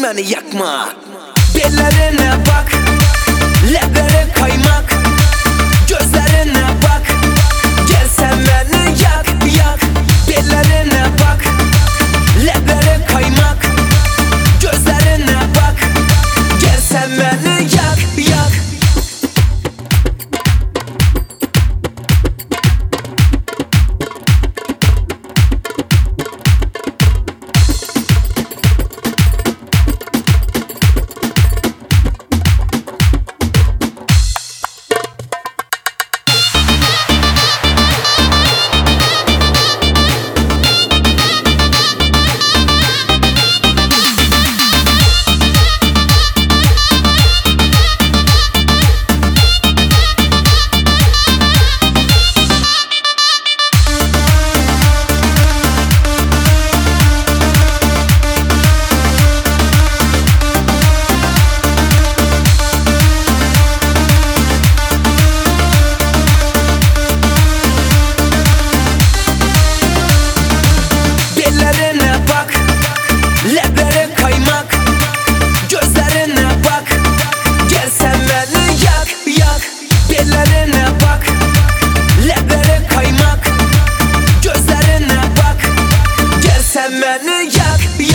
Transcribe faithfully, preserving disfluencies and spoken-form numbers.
beni yakma. Bellerine bak, lebleri kaymak. Gözlerine bak, gel sen beni yak, yak. Bellerine bak, lebleri kaymak. Gözlerine bak, gel sen beni yak, yak. Lebleri kaymak. Gözlerine bak, gel sen beni yak, yak. Bellerine bak, lebleri kaymak. Gözlerine bak, gel sen beni yak, yak.